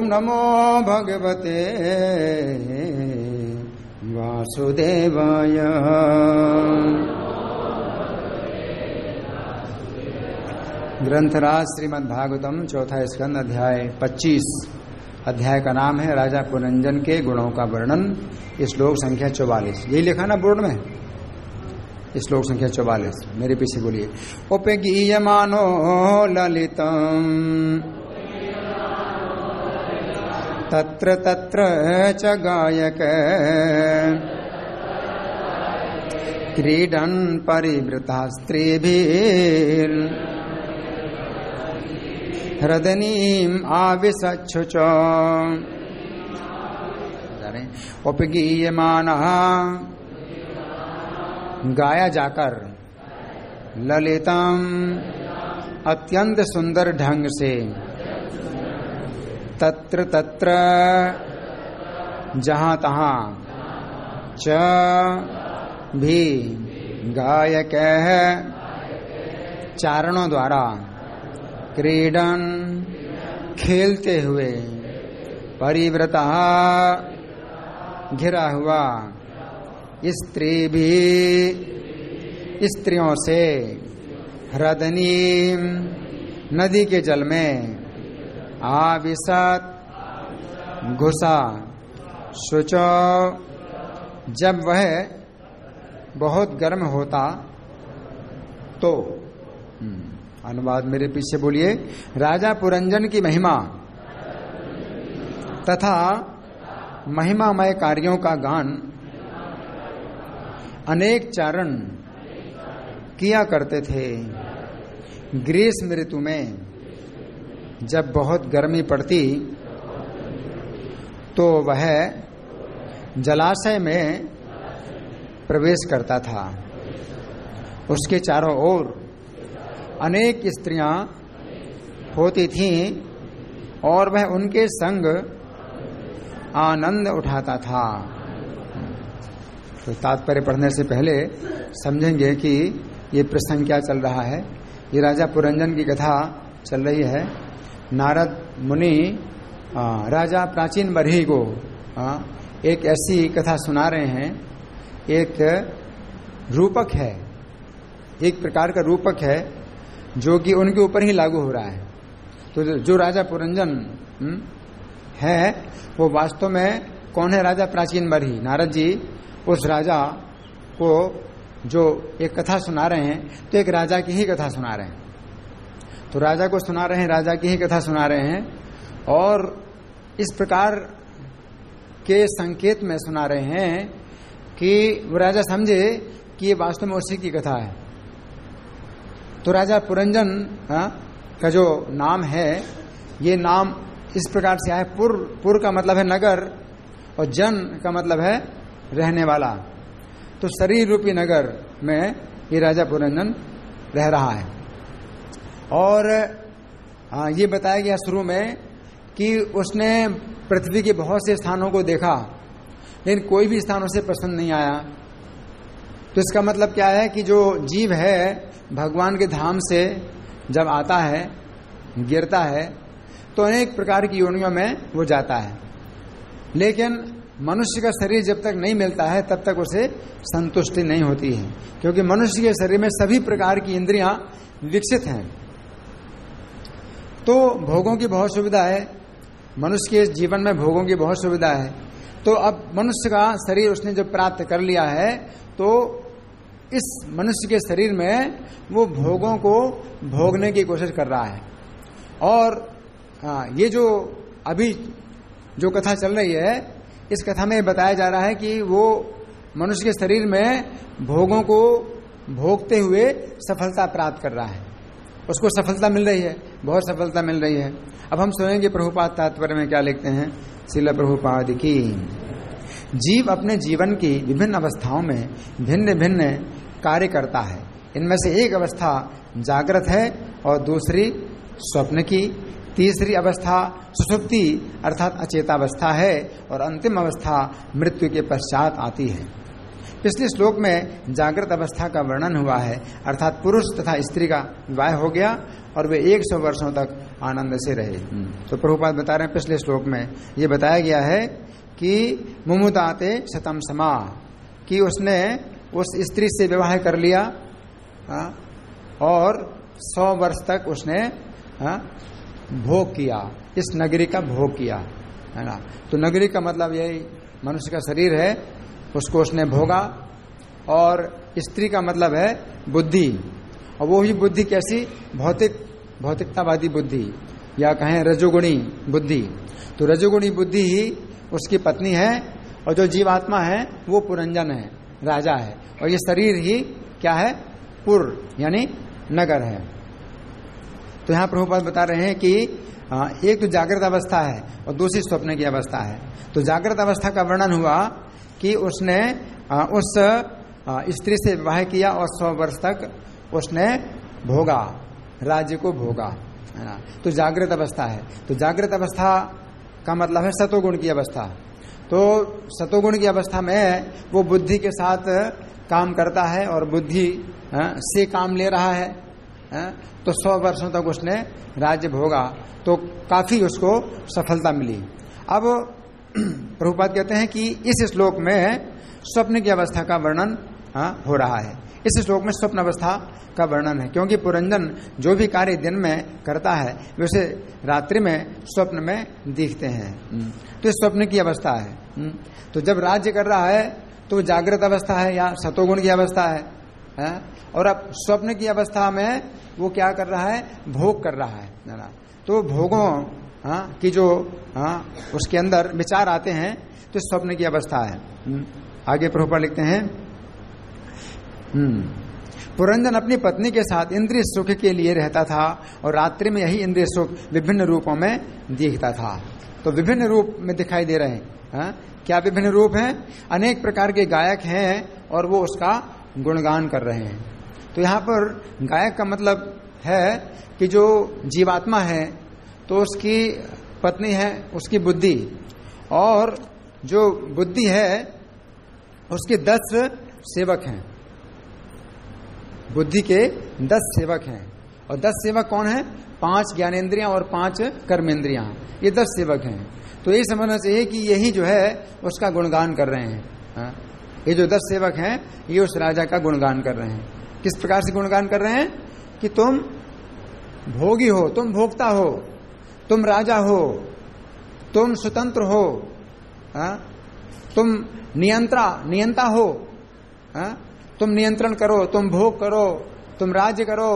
नमो भगवते वासुदेवाय। ग्रंथराज श्रीमद्भागवतम चौथा स्कंद अध्याय 25। अध्याय का नाम है राजा पुरंजन के गुणों का वर्णन। श्लोक संख्या 44। यही लिखा ना बोर्ड में, श्लोक संख्या 44। मेरे पीछे बोलिए। उपगीयमानो ललितम तत्र तत्र च गायक क्रीडन् परिवृता स्त्रीभिर् हृदनीम् आविशच्छुच। उपगीयमानः गाया जाकर, ललितम अत्यंत सुंदर ढंग से, तत्र तत्र जहां तहां, च भी गायक चारणों द्वारा, क्रीडन खेलते हुए, परिव्रता घिरा हुआ, स्त्री भी स्त्रियों से, ह्रदनीम नदी के जल में, आविशत घुसा, शुचो जब वह बहुत गर्म होता तो। अनुवाद मेरे पीछे बोलिए। राजा पुरंजन की महिमा तथा महिमामय कार्यों का गान अनेक चारण किया करते थे। ग्रीष्म ऋतु में जब बहुत गर्मी पड़ती तो वह जलाशय में प्रवेश करता था। उसके चारों ओर अनेक स्त्रियां होती थीं और वह उनके संग आनंद उठाता था। तो तात्पर्य पढ़ने से पहले समझेंगे कि ये प्रसंग क्या चल रहा है। ये राजा पुरंजन की कथा चल रही है। नारद मुनि राजा प्राचीन बरही को एक ऐसी कथा सुना रहे हैं। एक रूपक है, एक प्रकार का रूपक है जो कि उनके ऊपर ही लागू हो रहा है। तो जो राजा पुरंजन है वो वास्तव में कौन है? राजा प्राचीन बरही। नारद जी उस राजा को जो एक कथा सुना रहे हैं, तो एक राजा की ही कथा सुना रहे हैं। तो राजा को सुना रहे हैं, राजा की ही कथा सुना रहे हैं और इस प्रकार के संकेत में सुना रहे हैं कि वो राजा समझे कि ये वास्तव में उसी की कथा है। तो राजा पुरंजन का जो नाम है, ये नाम इस प्रकार से आया। पुर का मतलब है नगर और जन का मतलब है रहने वाला। तो शरीर रूपी नगर में ये राजा पुरंजन रह रहा है। और ये बताया गया शुरू में कि उसने पृथ्वी के बहुत से स्थानों को देखा, लेकिन कोई भी स्थान उसे पसंद नहीं आया। तो इसका मतलब क्या है कि जो जीव है भगवान के धाम से जब आता है, गिरता है, तो अनेक प्रकार की योनियों में वो जाता है, लेकिन मनुष्य का शरीर जब तक नहीं मिलता है तब तक उसे संतुष्टि नहीं होती है, क्योंकि मनुष्य के शरीर में सभी प्रकार की इंद्रियां विकसित हैं। तो भोगों की बहुत सुविधा है, मनुष्य के जीवन में भोगों की बहुत सुविधा है। तो अब मनुष्य का शरीर उसने जब प्राप्त कर लिया है, तो इस मनुष्य के शरीर में वो भोगों को भोगने की कोशिश कर रहा है। और ये जो अभी जो कथा चल रही है, इस कथा में बताया जा रहा है कि वो मनुष्य के शरीर में भोगों को भोगते हुए सफलता प्राप्त कर रहा है। उसको सफलता मिल रही है, बहुत सफलता मिल रही है। अब हम सुनेंगे प्रभुपाद तात्पर्य में क्या लिखते हैं। श्रील प्रभुपाद की। जीव अपने जीवन की विभिन्न अवस्थाओं में भिन्न भिन्न कार्य करता है। इनमें से एक अवस्था जागृत है और दूसरी स्वप्न की, तीसरी अवस्था सुषुप्ति अर्थात अचेतावस्था है और अंतिम अवस्था मृत्यु के पश्चात आती है। पिछले श्लोक में जागृत अवस्था का वर्णन हुआ है, अर्थात पुरुष तथा स्त्री का विवाह हो गया और वे 100 वर्षों तक आनंद से रहे। तो प्रभुपाद बता रहे हैं पिछले श्लोक में ये बताया गया है कि मुमुदाते शतम समा, कि उसने उस स्त्री से विवाह कर लिया और 100 वर्ष तक उसने भोग किया, इस नगरी का भोग किया, है ना। तो नगरी का मतलब यही मनुष्य का शरीर है, उसको उसने भोगा। और स्त्री का मतलब है बुद्धि, और वो ही बुद्धि कैसी, भौतिकतावादी बुद्धि या कहें रजोगुणी बुद्धि। तो रजोगुणी बुद्धि ही उसकी पत्नी है, और जो जीवात्मा है वो पुरंजन है, राजा है, और ये शरीर ही क्या है, पुर यानी नगर है। तो यहाँ प्रभुपाद बता रहे हैं कि एक तो जागृत अवस्था है और दूसरी स्वप्न की अवस्था है। तो जागृत अवस्था का वर्णन हुआ कि उसने उस स्त्री से विवाह किया और 100 वर्ष तक उसने भोगा, राज्य को भोगा, है ना। तो जागृत अवस्था है। तो जागृत अवस्था का मतलब है सतोगुण की अवस्था। तो सतोगुण की अवस्था में वो बुद्धि के साथ काम करता है और बुद्धि से काम ले रहा है। तो 100 वर्षों तक उसने राज्य भोगा, तो काफी उसको सफलता मिली। अब प्रभुपाद कहते हैं कि इस श्लोक में स्वप्न की अवस्था का वर्णन हो रहा है। इस श्लोक में स्वप्न अवस्था का वर्णन है, क्योंकि पुरंजन जो भी कार्य दिन में करता है वैसे रात्रि में स्वप्न में दिखते हैं। तो स्वप्न की अवस्था है। तो जब राज्य कर रहा है तो जागृत अवस्था है या सतोगुण की अवस्था है। और अब स्वप्न की अवस्था में वो क्या कर रहा है, भोग कर रहा है ना। तो भोगों की जो उसके अंदर विचार आते हैं, तो स्वप्न की अवस्था है। आगे प्रभुपाद लिखते हैं, पुरंजन अपनी पत्नी के साथ इंद्रिय सुख के लिए रहता था और रात्रि में यही इंद्रिय सुख विभिन्न रूपों में दिखता था। तो विभिन्न रूप में दिखाई दे रहे हैं। क्या विभिन्न रूप हैं? अनेक प्रकार के गायक हैं और वो उसका गुणगान कर रहे हैं। तो यहाँ पर गायक का मतलब है कि जो जीवात्मा है तो उसकी पत्नी है उसकी बुद्धि, और जो बुद्धि है उसके 10 सेवक हैं। बुद्धि के 10 सेवक हैं, और 10 सेवक कौन है? 5 ज्ञानेंद्रियां और 5 कर्मेंद्रियां, ये 10 सेवक हैं। तो ये समझना चाहिए कि यही जो है उसका गुणगान कर रहे हैं। ये जो 10 सेवक हैं ये उस राजा का गुणगान कर रहे हैं। किस प्रकार से गुणगान कर रहे हैं कि तुम भोगी हो, तुम भोक्ता हो, तुम राजा हो, तुम स्वतंत्र हो, तुम नियंता हो, तुम नियंत्रण करो, तुम भोग करो, तुम राज्य करो,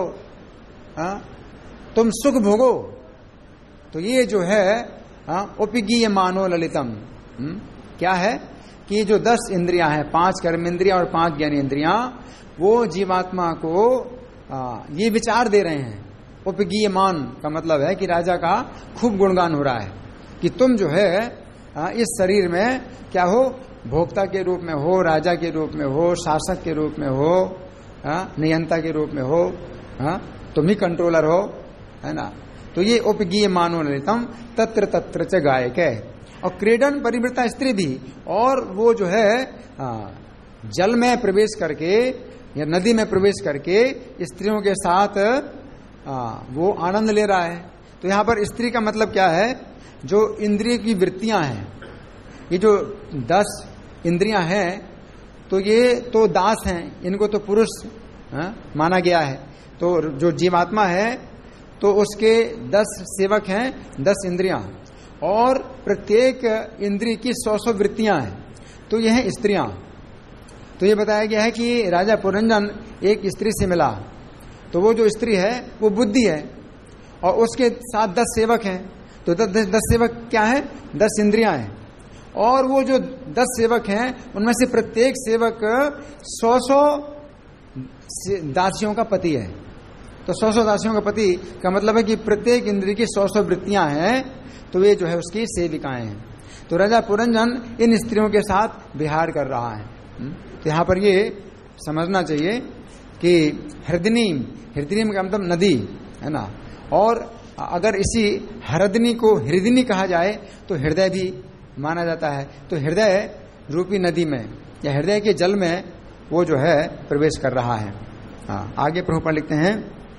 तुम सुख भोगो। तो ये जो है उपगीय मानो ललितम, क्या है कि जो 10 इंद्रियां हैं, 5 कर्मेंद्रियां और 5 ज्ञानेंद्रियां, वो जीवात्मा को ये विचार दे रहे हैं। उपगीय मान का मतलब है कि राजा का खूब गुणगान हो रहा है कि तुम जो है इस शरीर में क्या हो, भोक्ता के रूप में हो, राजा के रूप में हो, शासक के रूप में हो, नियंता के रूप में हो, तुम ही कंट्रोलर हो, है ना। तो ये उपगीय मानो ललितम तत्र तत्र च गायक है। और क्रीडन परिवृता स्त्री भी, और वो जो है जल में प्रवेश करके या नदी में प्रवेश करके स्त्रियों के साथ वो आनंद ले रहा है। तो यहाँ पर स्त्री का मतलब क्या है, जो इंद्रिय की वृत्तियां हैं, ये जो 10 इंद्रियां हैं, तो ये तो दास हैं, इनको तो पुरुष माना गया है। तो जो जीवात्मा है तो उसके 10 सेवक हैं, 10 इंद्रियां, और प्रत्येक इंद्रिय की 100 वृत्तियां हैं। तो यह है स्त्रियां। तो ये बताया गया है कि राजा पुरंजन एक स्त्री से मिला, तो वो जो स्त्री है वो बुद्धि है, और उसके साथ 10 सेवक हैं। तो 10 सेवक क्या है? 10 इंद्रियां हैं, और वो जो 10 सेवक हैं उनमें से प्रत्येक सेवक 100 दासियों का पति है। तो 100 दासियों का पति का मतलब है कि प्रत्येक इंद्रिय की 100 वृत्तियां हैं, तो ये जो है उसकी सेविकाएं हैं। तो राजा पुरंजन इन स्त्रियों के साथ विहार कर रहा है। तो यहाँ पर ये समझना चाहिए कि हृदनी का मतलब नदी है ना, और अगर इसी हृदनी को हृदनी कहा जाए तो हृदय भी माना जाता है। तो हृदय रूपी नदी में या हृदय के जल में वो जो है प्रवेश कर रहा है। आगे प्रभुपाद लिखते हैं,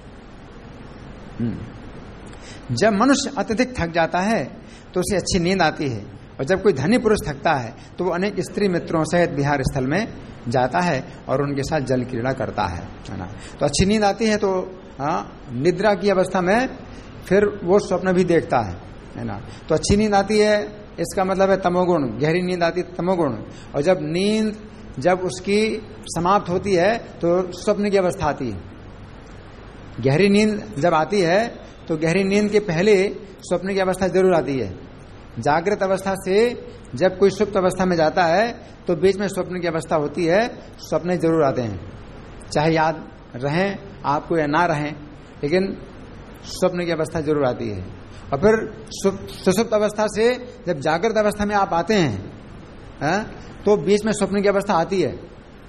जब मनुष्य अत्यधिक थक जाता है तो उसे अच्छी नींद आती है, और जब कोई धनी पुरुष थकता है तो वो अनेक स्त्री मित्रों सहित विहार स्थल में जाता है और उनके साथ जल क्रीड़ा करता है ना। तो अच्छी नींद आती है तो निद्रा की अवस्था में फिर वो स्वप्न भी देखता है ना। तो अच्छी नींद आती है, इसका मतलब है तमोगुण, गहरी नींद आती है तमोगुण। और जब नींद जब उसकी समाप्त होती है तो स्वप्न की अवस्था आती है। गहरी नींद जब आती है तो गहरी नींद के पहले स्वप्न की अवस्था जरूर आती है। जागृत अवस्था से जब कोई सुप्त अवस्था में जाता है तो बीच में स्वप्न की अवस्था होती है, स्वप्न जरूर आते हैं, चाहे याद रहें आपको या ना रहें, लेकिन स्वप्न की अवस्था जरूर आती है। और फिर सुसुप्त अवस्था से जब जागृत अवस्था में आप आते हैं तो बीच में स्वप्न की अवस्था आती है।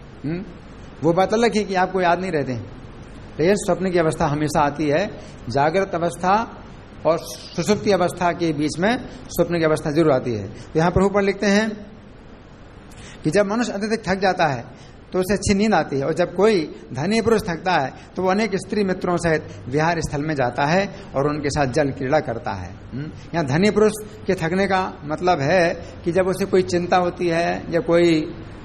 वो बात अलग है कि आपको याद नहीं रहते, लेकिन स्वप्न की अवस्था हमेशा आती है। जागृत अवस्था और सुसुप्ति अवस्था के बीच में स्वप्न की अवस्था जरूर आती है। तो यहाँ प्रभुपाद लिखते हैं कि जब मनुष्य अत्यधिक थक जाता है तो उसे अच्छी नींद आती है, और जब कोई धनी पुरुष थकता है तो वो अनेक स्त्री मित्रों सहित विहार स्थल में जाता है और उनके साथ जल क्रीड़ा करता है। यहाँ धनी पुरुष के थकने का मतलब है कि जब उसे कोई चिंता होती है या कोई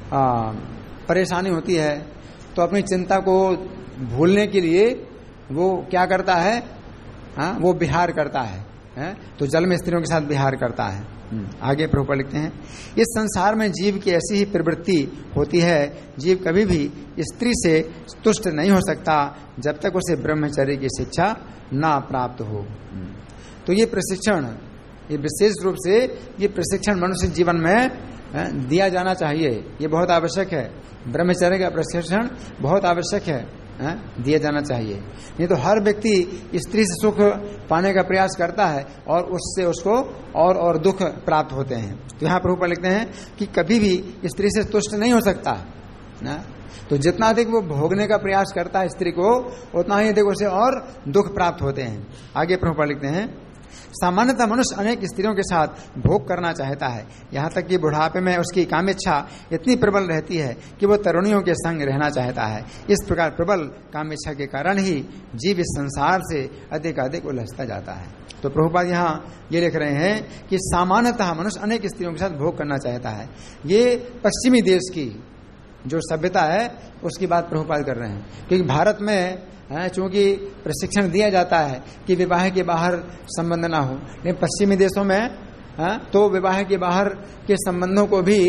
परेशानी होती है तो अपनी चिंता को भूलने के लिए वो क्या करता है, वो विहार करता है, तो जल में स्त्रियों के साथ विहार करता है। आगे प्रभुपाद लिखते हैं, इस संसार में जीव की ऐसी ही प्रवृत्ति होती है, जीव कभी भी स्त्री से तुष्ट नहीं हो सकता जब तक उसे ब्रह्मचर्य की शिक्षा ना प्राप्त हो। तो ये प्रशिक्षण, ये विशेष रूप से ये प्रशिक्षण मनुष्य जीवन में दिया जाना चाहिए, ये बहुत आवश्यक है। ब्रह्मचर्य का प्रशिक्षण बहुत आवश्यक है, दिया जाना चाहिए। नहीं तो हर व्यक्ति स्त्री से सुख पाने का प्रयास करता है और उससे उसको और दुख प्राप्त होते हैं। तो यहाँ प्रभुपाद लिखते हैं कि कभी भी स्त्री से तुष्ट नहीं हो सकता ना। तो जितना अधिक वो भोगने का प्रयास करता है स्त्री को, उतना ही अधिक उसे और दुख प्राप्त होते हैं। आगे प्रभुपाद लिखते हैं, सामान्यतः मनुष्य अनेक स्त्रियों के साथ भोग करना चाहता है, यहाँ तक कि बुढ़ापे में उसकी कामेच्छा इतनी प्रबल रहती है कि वो तरुणियों के संग रहना चाहता है। इस प्रकार प्रबल कामेच्छा के कारण ही जीव इस संसार से अधिक उलझता जाता है। तो प्रभुपाद यहाँ ये लिख रहे हैं कि सामान्यतः मनुष्य अनेक स्त्रियों के साथ भोग करना चाहता है। ये पश्चिमी देश की जो सभ्यता है उसकी बात प्रभुपाद कर रहे हैं, क्योंकि भारत में चूंकि प्रशिक्षण दिया जाता है कि विवाह के बाहर संबंध ना हो, लेकिन पश्चिमी देशों में तो विवाह के बाहर के संबंधों को भी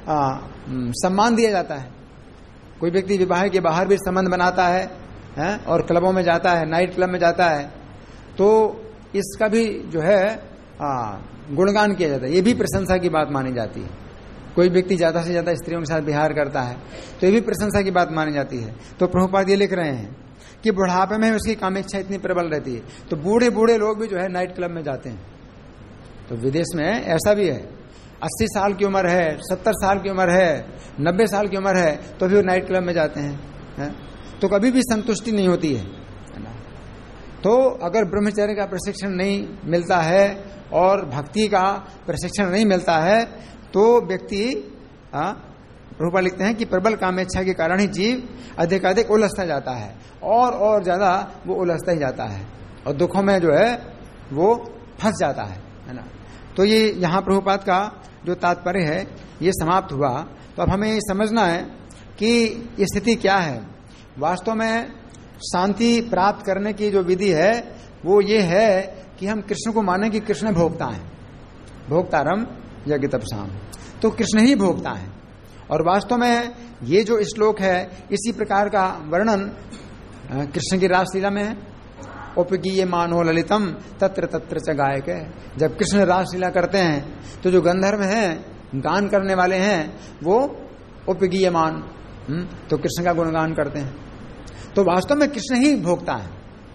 सम्मान दिया जाता है। कोई व्यक्ति विवाह के बाहर भी संबंध बनाता है और क्लबों में जाता है, नाइट क्लब में जाता है, तो इसका भी जो है गुणगान किया जाता है, ये भी प्रशंसा की बात मानी जाती है। कोई व्यक्ति ज्यादा से ज्यादा स्त्रियों के साथ विहार करता है तो ये भी प्रशंसा की बात मानी जाती है। तो प्रभुपाद ये लिख रहे हैं कि बुढ़ापे में उसकी कामेच्छा इतनी प्रबल रहती है, तो बूढ़े बूढ़े लोग भी जो है नाइट क्लब में जाते हैं। तो विदेश में ऐसा भी है, 80 साल की उम्र है, 70 साल की उम्र है, 90 साल की उम्र है, तो भी वो नाइट क्लब में जाते हैं। तो कभी भी संतुष्टि नहीं होती है ना। तो अगर ब्रह्मचर्य का प्रशिक्षण नहीं मिलता है और भक्ति का प्रशिक्षण नहीं मिलता है तो व्यक्ति प्रभुपाद लिखते हैं कि प्रबल कामेच्छा के कारण ही जीव अधिक उलझता जाता है और ज्यादा वो उलझता ही जाता है और दुखों में जो है वो फंस जाता है ना। तो ये यहाँ प्रभुपाद का जो तात्पर्य है ये समाप्त हुआ। तो अब हमें समझना है कि ये स्थिति क्या है। वास्तव में शांति प्राप्त करने की जो विधि है वो ये है कि हम कृष्ण को माने कि कृष्ण भोक्ता है, भोक्तारम यज्ञ तपसाम, तो कृष्ण ही भोक्ता है। और वास्तव में ये जो श्लोक है इसी प्रकार का वर्णन कृष्ण की रासलीला में है। उपगीय मानो ललितम तत्र तत्र च गायक है। जब कृष्ण रासलीला करते हैं तो जो गंधर्व हैं, गान करने वाले हैं, वो उपगीय मान, तो कृष्ण का गुणगान करते हैं। तो वास्तव में कृष्ण ही भोगता है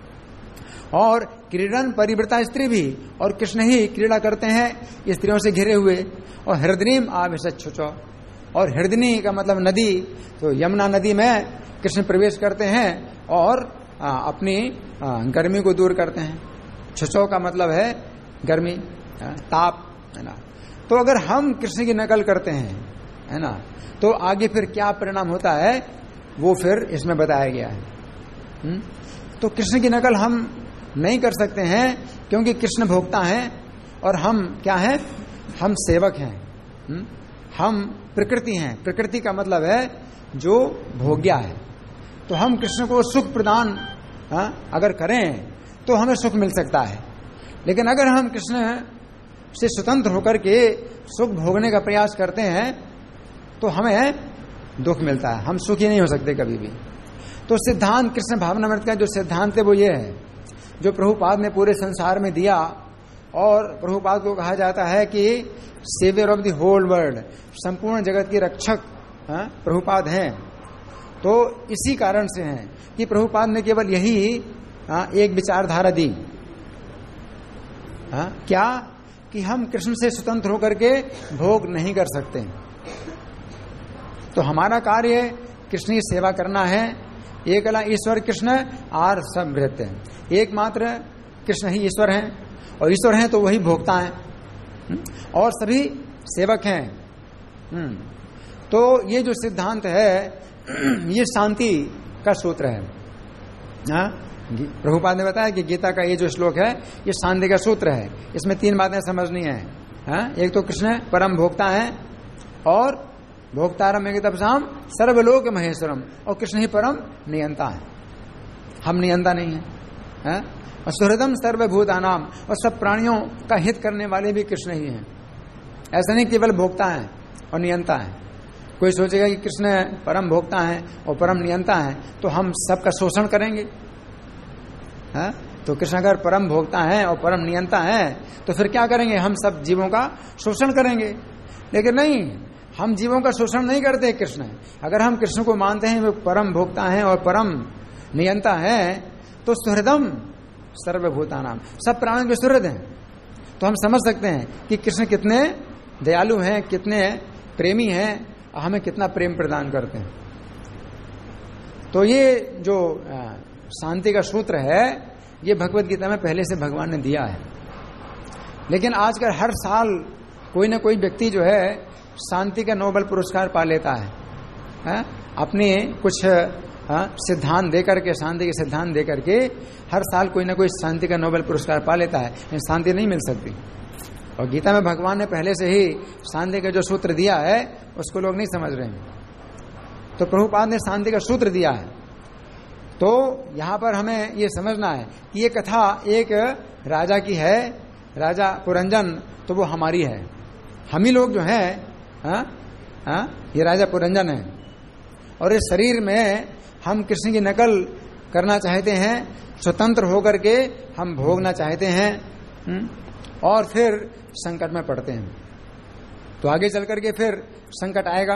और क्रीड़न परिवृता स्त्री भी, और कृष्ण ही क्रीड़ा करते हैं स्त्रियों से घिरे हुए। और हृदनीम आविशच्छुचो, और हृदनी का मतलब नदी, तो यमुना नदी में कृष्ण प्रवेश करते हैं और अपनी गर्मी को दूर करते हैं। छुचो का मतलब है गर्मी, ताप, है ना। तो अगर हम कृष्ण की नकल करते हैं, है ना, तो आगे फिर क्या परिणाम होता है वो फिर इसमें बताया गया है। तो कृष्ण की नकल हम नहीं कर सकते हैं, क्योंकि कृष्ण भोक्ता हैं और हम क्या हैं? हम सेवक हैं। हम प्रकृति हैं। प्रकृति का मतलब है जो भोग्या है। तो हम कृष्ण को सुख प्रदान अगर करें तो हमें सुख मिल सकता है, लेकिन अगर हम कृष्ण से स्वतंत्र होकर के सुख भोगने का प्रयास करते हैं तो हमें दुख मिलता है, हम सुखी नहीं हो सकते कभी भी। तो सिद्धांत कृष्ण भावनामृत का जो सिद्धांत है वो ये है, जो प्रभुपाद ने पूरे संसार में दिया। और प्रभुपाद को कहा जाता है कि saviour of the whole world, संपूर्ण जगत के रक्षक प्रभुपाद हैं। तो इसी कारण से हैं कि प्रभुपाद ने केवल यही एक विचारधारा दी, क्या कि हम कृष्ण से स्वतंत्र होकर के भोग नहीं कर सकते। तो हमारा कार्य कृष्ण की सेवा करना है। एकला ईश्वर कृष्ण आर सब रहते हैं। एकमात्र कृष्ण ही ईश्वर हैं, और ईश्वर हैं तो वही भोक्ता हैं और सभी सेवक हैं। तो ये जो सिद्धांत है ये शांति का सूत्र है। प्रभुपाद ने बताया कि गीता का ये जो श्लोक है ये शांति का सूत्र है। इसमें 3 बातें समझनी है। एक तो कृष्ण परम भोक्ता है, और भोक्तारम तपसाम सर्वलोक महेश्वरम, और कृष्ण ही परम नियंता है, हम नियंता नहीं है। और सुहृदम सर्वभूतानाम, और सब प्राणियों का हित करने वाले भी कृष्ण ही हैं। ऐसा नहीं केवल भोक्ता है और नियंता है। कोई सोचेगा कि कृष्ण परम भोक्ता है और परम नियंता है तो हम सबका शोषण करेंगे। तो कृष्ण अगर परम भोक्ता है और परम नियंता है तो फिर क्या करेंगे? हम सब जीवों का शोषण करेंगे। लेकिन नहीं, हम जीवों का शोषण नहीं करते कृष्ण। अगर हम कृष्ण को मानते हैं वे परम भोक्ता हैं और परम नियंता है, तो सुहृदम सर्वभूतानाम, सब प्राणियों के सुहृद हैं। तो हम समझ सकते हैं कि कृष्ण कितने दयालु हैं, कितने प्रेमी हैं, हमें कितना प्रेम प्रदान करते हैं। तो ये जो शांति का सूत्र है ये भगवत गीता में पहले से भगवान ने दिया है। लेकिन आजकल हर साल कोई ना कोई व्यक्ति जो है शांति का नोबेल पुरस्कार पा लेता है, अपने कुछ सिद्धांत देकर के, शांति के सिद्धांत देकर के हर साल कोई ना कोई शांति का नोबेल पुरस्कार पा लेता है, लेकिन शांति नहीं मिल सकती। और गीता में भगवान ने पहले से ही शांति का जो सूत्र दिया है उसको लोग नहीं समझ रहे हैं। तो प्रभुपाद ने शांति का सूत्र दिया है। तो यहां पर हमें ये समझना है कि ये कथा एक राजा की है, राजा पुरंजन, तो वो हमारी है। हम ही लोग जो हैं ये राजा पुरंजन है, और इस शरीर में हम कृष्ण की नकल करना चाहते हैं, स्वतंत्र होकर के हम भोगना चाहते हैं, और फिर संकट में पड़ते हैं। तो आगे चल करके फिर संकट आएगा,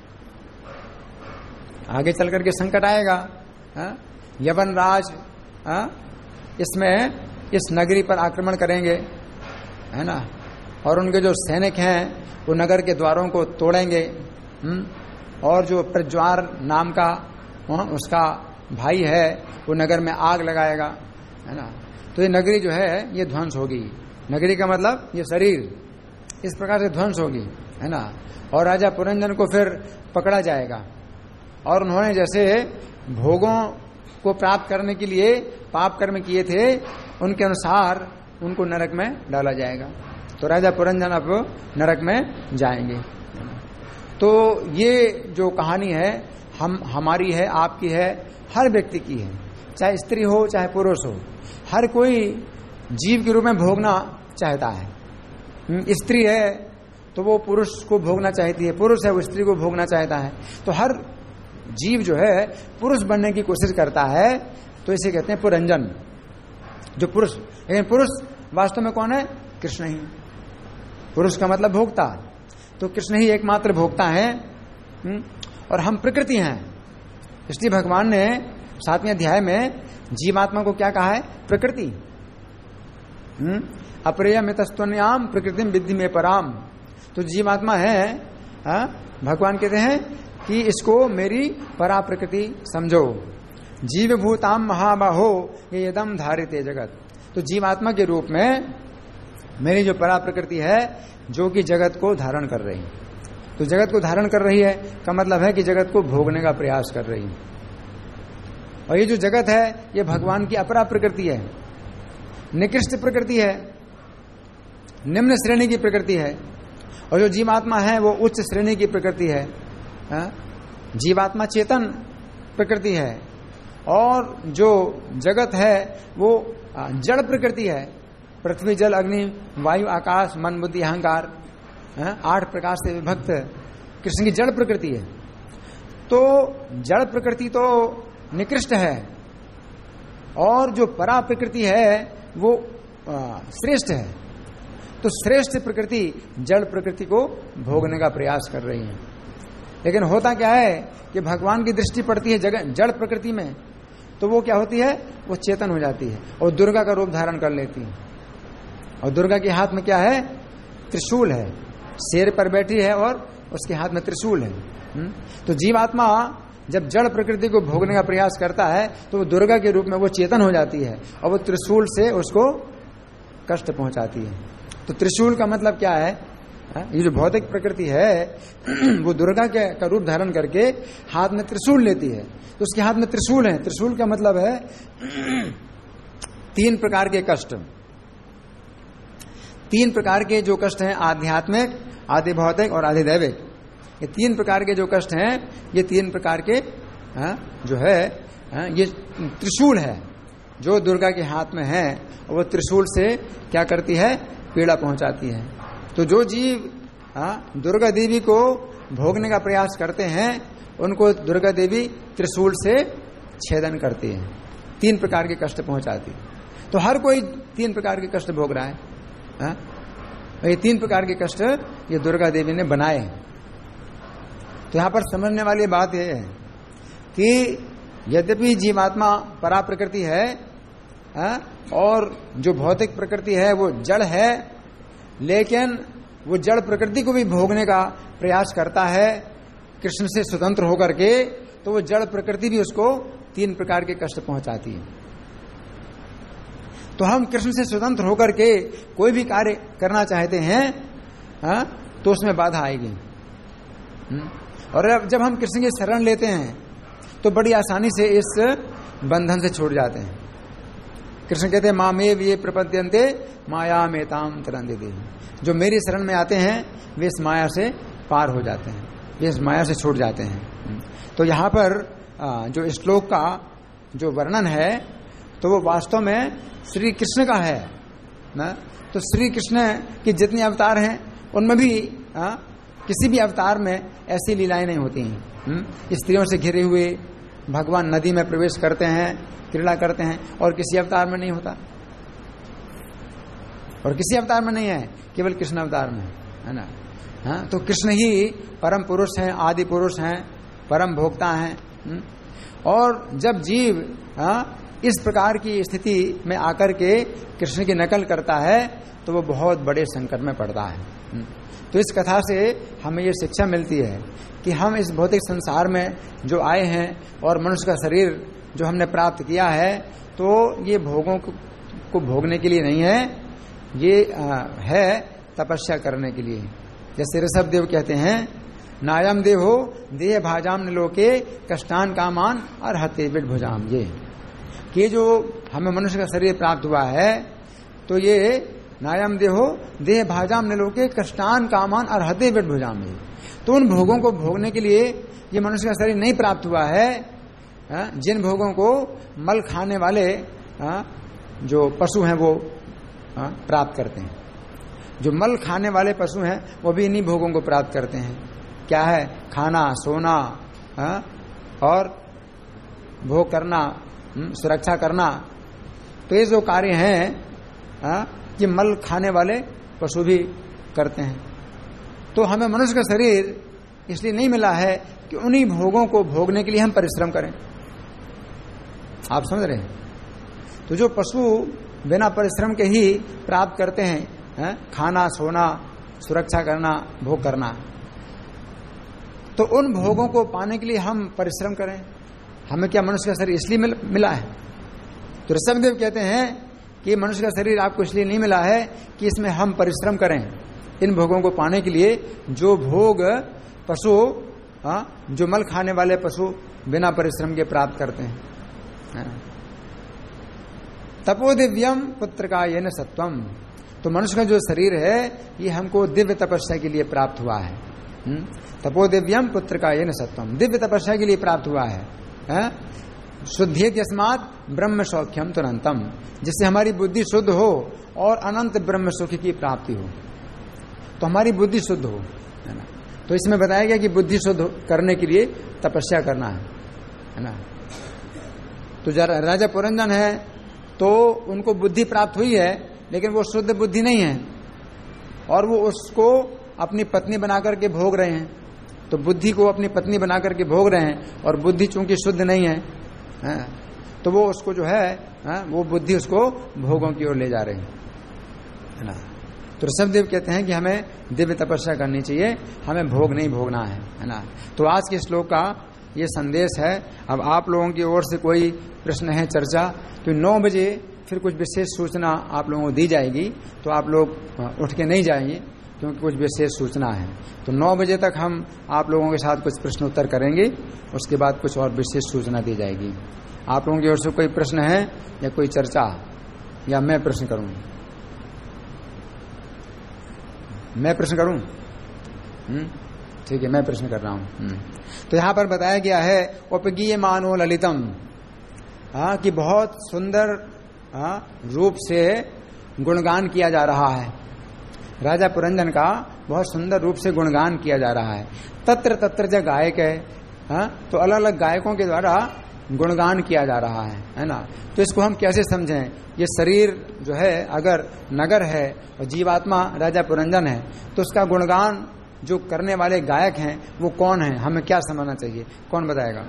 आगे चल करके संकट आएगा। यवन राज इसमें इस नगरी पर आक्रमण करेंगे, है ना, और उनके जो सैनिक हैं वो नगर के द्वारों को तोड़ेंगे, और जो प्रज्वार नाम का उसका भाई है वो नगर में आग लगाएगा, है ना। तो ये नगरी जो है ये ध्वंस होगी। नगरी का मतलब ये शरीर इस प्रकार से ध्वंस होगी, है ना। और राजा पुरंजन को फिर पकड़ा जाएगा, और उन्होंने जैसे भोगों को प्राप्त करने के लिए पाप कर्म किए थे उनके अनुसार उनको नरक में डाला जाएगा। तो राजा पुरंजन अब नरक में जाएंगे। तो ये जो कहानी है हमारी है, आपकी है, हर व्यक्ति की है, चाहे स्त्री हो चाहे पुरुष हो। हर कोई जीव के रूप में भोगना चाहता है। स्त्री है तो वो पुरुष को भोगना चाहती है, पुरुष है वो स्त्री को भोगना चाहता है। तो हर जीव जो है पुरुष बनने की कोशिश करता है, तो इसे कहते हैं पुरंजन, जो पुरुष। लेकिन पुरुष वास्तव में कौन है? कृष्ण ही। पुरुष का मतलब भोक्ता, तो कृष्ण ही एकमात्र भोक्ता है, और हम प्रकृति हैं। इसलिए भगवान ने 7वें अध्याय में जीवात्मा को क्या कहा है? प्रकृति। अप्रियमितस्तुन्याम प्रकृतिम विद्धि में पराम। तो जीवात्मा है, भगवान कहते हैं कि इसको मेरी परा प्रकृति समझो। जीव भूताम महाबाहो ये यदम धारिते जगत। तो जीवात्मा के रूप में मेरी जो परा प्रकृति है जो कि जगत को धारण कर रही, तो जगत को धारण कर रही है का मतलब है कि जगत को भोगने का प्रयास कर रही है। और ये जो जगत है ये भगवान की अपरा प्रकृति है, निकृष्ट प्रकृति है, निम्न श्रेणी की प्रकृति है। और जो जीवात्मा है वो उच्च श्रेणी की प्रकृति है। जीवात्मा चेतन प्रकृति है और जो जगत है वो जड़ प्रकृति है। पृथ्वी जल अग्नि वायु आकाश मन बुद्धि अहंकार 8 प्रकार से विभक्त कृष्ण की जड़ प्रकृति है। तो जड़ प्रकृति तो निकृष्ट है और जो परा प्रकृति है वो श्रेष्ठ है। तो श्रेष्ठ प्रकृति जड़ प्रकृति को भोगने का प्रयास कर रही है। लेकिन होता क्या है कि भगवान की दृष्टि पड़ती है जड़ प्रकृति में, तो वो क्या होती है, वो चेतन हो जाती है और दुर्गा का रूप धारण कर लेती है। और दुर्गा के हाथ में क्या है, त्रिशूल है, शेर पर बैठी है और उसके हाथ में त्रिशूल है। तो जीवात्मा जब जड़ प्रकृति को भोगने का प्रयास करता है तो वो दुर्गा के रूप में वो चेतन हो जाती है और वो त्रिशूल से उसको कष्ट पहुंचाती है। तो त्रिशूल का मतलब क्या है, ये जो भौतिक प्रकृति है वो दुर्गा का रूप धारण करके हाथ में त्रिशूल लेती है। तो उसके हाथ में त्रिशूल है। त्रिशूल का मतलब है 3 प्रकार के कष्ट। 3 प्रकार के जो कष्ट हैं, आध्यात्मिक, आदि भौतिक और आदि दैविक। ये 3 प्रकार के जो कष्ट हैं, ये 3 प्रकार के जो है ये त्रिशूल है जो दुर्गा के हाथ में है। और वो त्रिशूल से क्या करती है, पीड़ा पहुंचाती है। तो जो जीव दुर्गा देवी को भोगने का प्रयास करते हैं उनको दुर्गा देवी त्रिशूल से छेदन करती है, 3 प्रकार के कष्ट पहुंचाती है। तो हर कोई 3 प्रकार के कष्ट भोग रहा है। ये 3 प्रकार के कष्ट ये दुर्गा देवी ने बनाए हैं। तो यहां पर समझने वाली बात यह है कि यद्यपि जीवात्मा परा प्रकृति है और जो भौतिक प्रकृति है वो जड़ है, लेकिन वो जड़ प्रकृति को भी भोगने का प्रयास करता है कृष्ण से स्वतंत्र होकर के। तो वो जड़ प्रकृति भी उसको 3 प्रकार के कष्ट पहुंचाती है। तो हम कृष्ण से स्वतंत्र होकर के कोई भी कार्य करना चाहते हैं तो उसमें बाधा आएगी। और जब हम कृष्ण की शरण लेते हैं तो बड़ी आसानी से इस बंधन से छूट जाते हैं। कृष्ण कहते हैं मामेव ये प्रपद्यन्ते माया मेताम तरन्ति। जो मेरी शरण में आते हैं वे इस माया से पार हो जाते हैं, वे इस माया से छूट जाते हैं। तो यहाँ पर जो श्लोक का जो वर्णन है तो वो वास्तव में श्री कृष्ण का है ना। तो श्री कृष्ण के जितने अवतार हैं उनमें भी किसी भी अवतार में ऐसी लीलाएं नहीं होती हैं। स्त्रियों से घिरे हुए भगवान नदी में प्रवेश करते हैं, क्रीड़ा करते हैं, और किसी अवतार में नहीं होता, और किसी अवतार में नहीं है, केवल कृष्ण अवतार में है ना। हाँ, तो कृष्ण ही परम पुरुष हैं, आदि पुरुष हैं, परम भोक्ता हैं। और जब जीव इस प्रकार की स्थिति में आकर के कृष्ण की नकल करता है तो वो बहुत बड़े संकट में पड़ता है। तो इस कथा से हमें ये शिक्षा मिलती है कि हम इस भौतिक संसार में जो आए हैं और मनुष्य का शरीर जो हमने प्राप्त किया है तो ये भोगों को भोगने के लिए नहीं है, ये है तपस्या करने के लिए। जैसे ऋषभ देव कहते हैं नायम देहो देह भाजाम निलोके कष्टान कामान और हते विट भुजाम। ये जो हमें मनुष्य का शरीर प्राप्त हुआ है तो ये नायम देहो देह भाजाम निलोके कष्टान कामान और हते विट भुजाम। तो उन भोगों को भोगने के लिए ये मनुष्य का शरीर नहीं प्राप्त हुआ है जिन भोगों को मल खाने वाले जो पशु हैं वो प्राप्त करते हैं। जो मल खाने वाले पशु हैं वो भी इन्हीं भोगों को प्राप्त करते हैं। क्या है, खाना, सोना और भोग करना, सुरक्षा करना। तो ये जो कार्य हैं ये मल खाने वाले पशु भी करते हैं। तो हमें मनुष्य का शरीर इसलिए नहीं मिला है कि उन्हीं भोगों को भोगने के लिए हम परिश्रम करें। आप समझ रहे हैं? तो जो पशु बिना परिश्रम के ही प्राप्त करते हैं खाना, सोना, सुरक्षा करना, भोग करना, तो उन भोगों को पाने के लिए हम परिश्रम करें। हमें क्या मनुष्य का शरीर इसलिए मिला है? तो ऋषभदेव कहते हैं कि मनुष्य का शरीर आपको इसलिए नहीं मिला है कि इसमें हम परिश्रम करें इन भोगों को पाने के लिए। जो भोग पशु, जो मल खाने वाले पशु बिना परिश्रम के प्राप्त करते हैं, है ना। तपो दिव्यम पुत्र का ये न सत्वम, तो मनुष्य का जो शरीर है ये हमको दिव्य तपस्या के लिए प्राप्त हुआ है। तपो दिव्यम पुत्र का ये न सत्वम, दिव्य तपस्या के लिए प्राप्त हुआ है। शुद्धि यस्मात् ब्रह्म सौख्यम तुरंतम, जिससे हमारी बुद्धि शुद्ध हो और अनंत ब्रह्म सुख की प्राप्ति हो, तो हमारी बुद्धि शुद्ध हो, है ना। तो इसमें बताया गया कि बुद्धि शुद्ध करने के लिए तपस्या करना है ना। तो राजा पुरंजन है तो उनको बुद्धि प्राप्त हुई है, लेकिन वो शुद्ध बुद्धि नहीं है और वो उसको अपनी पत्नी बनाकर के भोग रहे हैं। तो बुद्धि को अपनी पत्नी बनाकर के भोग रहे हैं और बुद्धि चूंकि शुद्ध नहीं है, तो वो उसको जो है, वो बुद्धि उसको भोगों की ओर ले जा रही है ना। तो ऋषभदेव कहते हैं कि हमें दिव्य तपस्या करनी चाहिए, हमें भोग नहीं भोगना है ना। तो आज के श्लोक का ये संदेश है। अब आप लोगों की ओर से कोई प्रश्न है, चर्चा, तो 9 बजे फिर कुछ विशेष सूचना आप लोगों को दी जाएगी, तो आप लोग उठ के नहीं जाएंगे क्योंकि कुछ विशेष सूचना है। तो 9 बजे तक हम आप लोगों के साथ कुछ प्रश्न उत्तर करेंगे, उसके बाद कुछ और विशेष सूचना दी जाएगी। आप लोगों की ओर से कोई प्रश्न है या कोई चर्चा, या मैं प्रश्न करूं? मैं प्रश्न करूं? ठीक है, मैं प्रश्न कर रहा हूं। तो यहां पर बताया गया है उपगीय मानो ललितम, कि बहुत सुंदर रूप से गुणगान किया जा रहा है। राजा पुरंजन का बहुत सुंदर रूप से गुणगान किया जा रहा है। तत्र तत्र जो गायक है, तो अलग अलग गायकों के द्वारा गुणगान किया जा रहा है ना। तो इसको हम कैसे समझें? ये शरीर जो है अगर नगर है और जीवात्मा राजा पुरंजन है, तो उसका गुणगान जो करने वाले गायक हैं वो कौन है, हमें क्या समझना चाहिए? कौन बताएगा?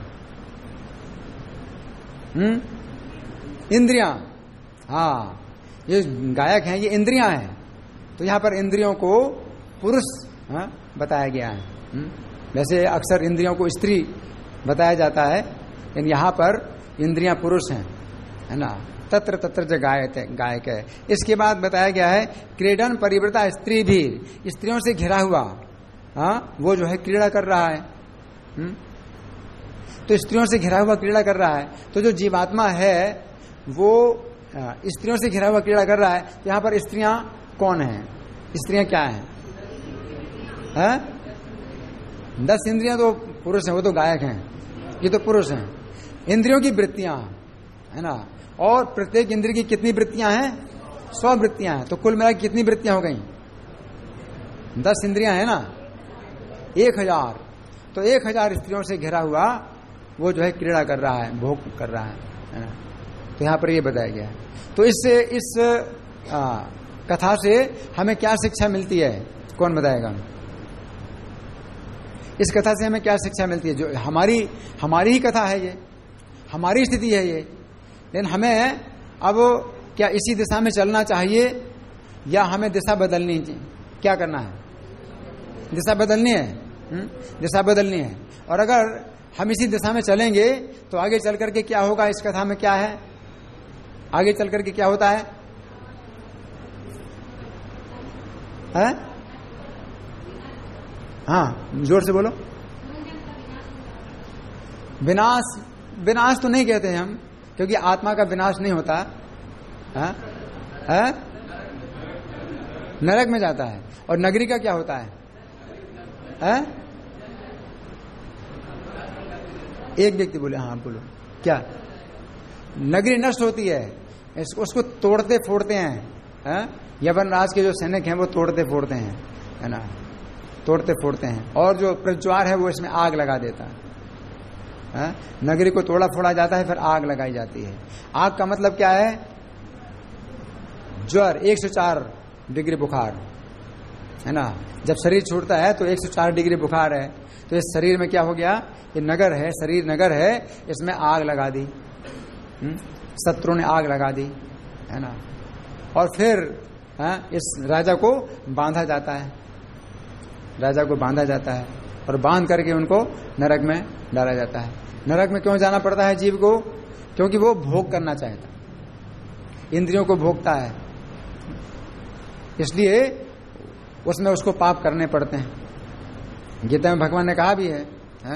इंद्रियां। हाँ, ये गायक हैं, ये इंद्रियां हैं। तो यहाँ पर इंद्रियों को पुरुष बताया गया है। वैसे अक्सर इंद्रियों को स्त्री बताया जाता है, लेकिन यहाँ पर इंद्रियां पुरुष हैं, है ना। तत्र तत्र जो गायक है। इसके बाद बताया गया है क्रीडन परिवृता स्त्री भी, स्त्रियों से घिरा हुआ, वो जो है क्रीड़ा कर रहा है। तो स्त्रियों से घिरा हुआ क्रीड़ा कर रहा है। तो जो जीवात्मा है वो स्त्रियों से घिरा हुआ क्रीड़ा कर रहा है। तो यहाँ पर स्त्रियां कौन हैं? स्त्रियां क्या हैं? 10 इंद्रियां तो पुरुष हैं, वो तो गायक हैं, ये तो पुरुष हैं। इंद्रियों की वृत्तियां, है ना। और प्रत्येक इंद्रिय की कितनी वृत्तियां हैं? 100 वृत्तियां हैं। तो कुल मिला कितनी वृत्तियां हो गई? 10 इंद्रियां है ना, 1000। तो 1000 स्त्रियों से घिरा हुआ वो जो है क्रीड़ा कर रहा है, भोग कर रहा है ना। तो यहाँ पर ये बताया गया है। तो इससे इस कथा से हमें क्या शिक्षा मिलती है? कौन बताएगा? इस कथा से हमें क्या शिक्षा मिलती है? जो हमारी ही कथा है, ये हमारी स्थिति है ये, लेकिन हमें अब क्या इसी दिशा में चलना चाहिए या हमें दिशा बदलनी चाहिए? क्या करना है? दिशा बदलनी है। दिशा बदलनी है। और अगर हम इसी दिशा में चलेंगे तो आगे चल करके क्या होगा? इस कथा में क्या है? आगे चल करके क्या होता है? हाँ, जोर से बोलो। विनाश तो नहीं कहते हैं हम, क्योंकि आत्मा का विनाश नहीं होता है। नरक में जाता है। और नगरी का क्या होता है? एक व्यक्ति बोले, हाँ बोलो, क्या? नगरी नष्ट होती है, उसको तोड़ते फोड़ते हैं। यवनराज के जो सैनिक हैं वो तोड़ते फोड़ते हैं, है ना, तोड़ते फोड़ते हैं। और जो प्रज्वार है वो इसमें आग लगा देता है। नगरी को तोड़ा फोड़ा जाता है, फिर आग लगाई जाती है। आग का मतलब क्या है? ज्वर, 104 डिग्री बुखार, है ना। जब शरीर छूटता है तो 104 डिग्री बुखार है। तो इस शरीर में क्या हो गया? ये नगर है, शरीर नगर है, इसमें आग लगा दी, शत्रु ने आग लगा दी, है ना। और फिर इस राजा को बांधा जाता है, राजा को बांधा जाता है और बांध करके उनको नरक में डाला जाता है। नरक में क्यों जाना पड़ता है जीव को? क्योंकि वो भोग करना चाहता, इंद्रियों को भोगता है, इसलिए उसमें उसको पाप करने पड़ते हैं। गीता में भगवान ने कहा भी है,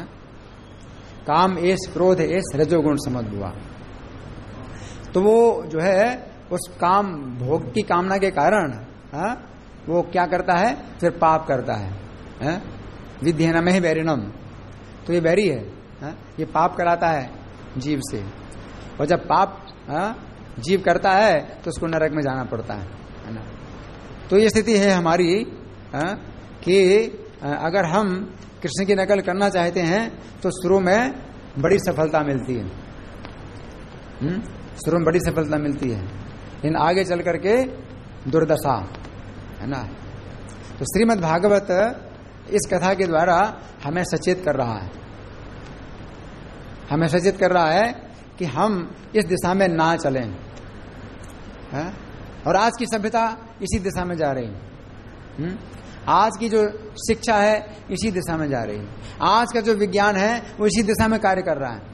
काम एस क्रोध एस रजोगुण समद्भुआ। तो वो जो है उस काम भोग की कामना के कारण वो क्या करता है, फिर पाप करता है। विद्येन में ही बैरिणम, तो ये बैरी है, ये पाप कराता है जीव से। और जब पाप जीव करता है तो उसको नरक में जाना पड़ता है ना। तो ये स्थिति है हमारी कि अगर हम कृष्ण की नकल करना चाहते हैं तो शुरू में बड़ी सफलता मिलती है, शुरू में बड़ी सफलता मिलती है, इन आगे चल करके दुर्दशा है ना। तो श्रीमद् भागवत इस कथा के द्वारा हमें सचेत कर रहा है, हमें सचेत कर रहा है कि हम इस दिशा में ना चलें। और आज की सभ्यता इसी दिशा में जा रही है। आज की जो शिक्षा है इसी दिशा में जा रही है, आज का जो विज्ञान है वो इसी दिशा में कार्य कर रहा है।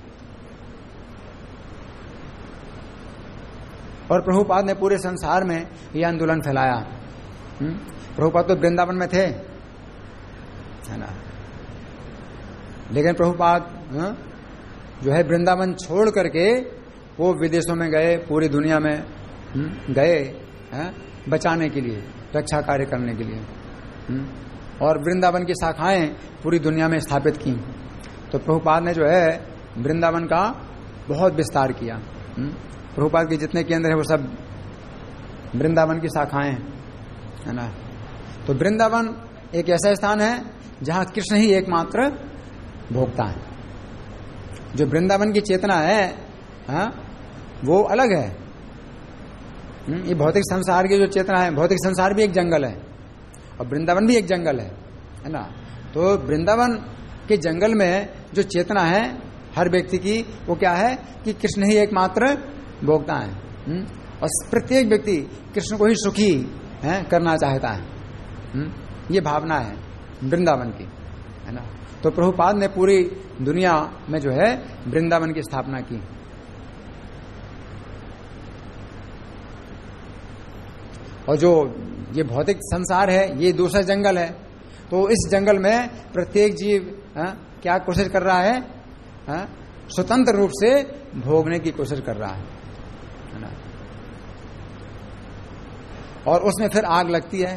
और प्रभुपाद ने पूरे संसार में यह आंदोलन फैलाया। प्रभुपाद तो वृंदावन में थे, है ना, लेकिन प्रभुपाद जो है वृंदावन छोड़ करके वो विदेशों में गए, पूरी दुनिया में गए बचाने के लिए, रक्षा कार्य करने के लिए। और वृंदावन की शाखाएं पूरी दुनिया में स्थापित की। तो प्रभुपाद ने जो है वृंदावन का बहुत विस्तार किया। प्रभुपाद के जितने केंद्र है वो सब वृंदावन की शाखाएं, है ना। तो वृंदावन एक ऐसा स्थान है जहां कृष्ण ही एकमात्र भोक्ता है। जो वृंदावन की चेतना है वो अलग है। ये भौतिक संसार की जो चेतना है, भौतिक संसार भी एक जंगल है और वृंदावन भी एक जंगल है ना। तो वृंदावन के जंगल में जो चेतना है हर व्यक्ति की, वो क्या है कि कृष्ण ही एकमात्र भोक्ता है। और प्रत्येक व्यक्ति कृष्ण को ही सुखी करना चाहता है। ये भावना है वृंदावन की, है ना। तो प्रभुपाद ने पूरी दुनिया में जो है वृंदावन की स्थापना की। और जो ये भौतिक संसार है ये दूसरा जंगल है। तो इस जंगल में प्रत्येक जीव क्या कोशिश कर रहा है, स्वतंत्र रूप से भोगने की कोशिश कर रहा है ना। और उसमें फिर आग लगती है,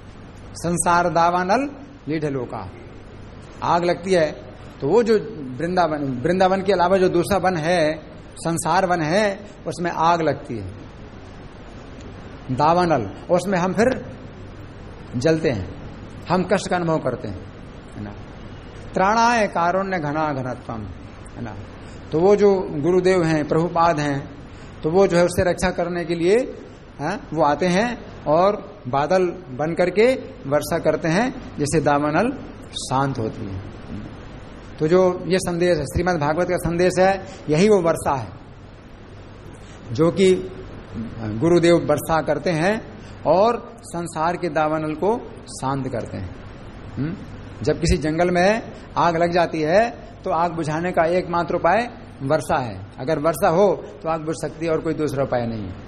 संसार दावानल लीढ़लोका, आग लगती है। तो वो जो वृंदावन के अलावा जो दूसरा वन है, संसार वन है, उसमें आग लगती है, दावानल, और उसमें हम फिर जलते हैं, हम कष्ट का अनुभव करते हैं, है ना। त्राणाय कारुण्य घना घनत्वम, है ना। तो वो जो गुरुदेव हैं, प्रभुपाद हैं, तो वो जो है उससे रक्षा करने के लिए वो आते हैं और बादल बन करके वर्षा करते हैं, जिससे दावानल शांत होती है। तो जो ये संदेश है, श्रीमद् भागवत का संदेश है, यही वो वर्षा है जो कि गुरुदेव वर्षा करते हैं और संसार के दावानल को शांत करते हैं। जब किसी जंगल में आग लग जाती है तो आग बुझाने का एकमात्र उपाय वर्षा है। अगर वर्षा हो तो आग बुझ सकती है और कोई दूसरा उपाय नहीं है।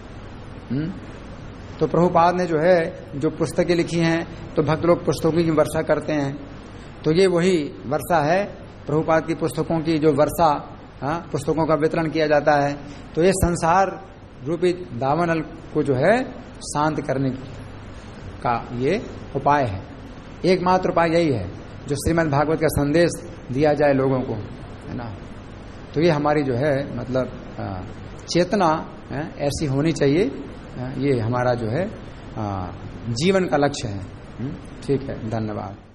तो प्रभुपाद ने जो है जो पुस्तकें लिखी हैं, तो भक्त लोग पुस्तकों की वर्षा करते हैं। तो ये वही वर्षा है, प्रभुपाद की पुस्तकों की जो वर्षा, पुस्तकों का वितरण किया जाता है। तो ये संसार रूपी दावानल को जो है शांत करने का ये उपाय है, एकमात्र उपाय यही है जो श्रीमद् भागवत का संदेश दिया जाए लोगों को, है ना। तो ये हमारी जो है मतलब चेतना ऐसी होनी चाहिए, ये हमारा जो है जीवन का लक्ष्य है। ठीक है, धन्यवाद।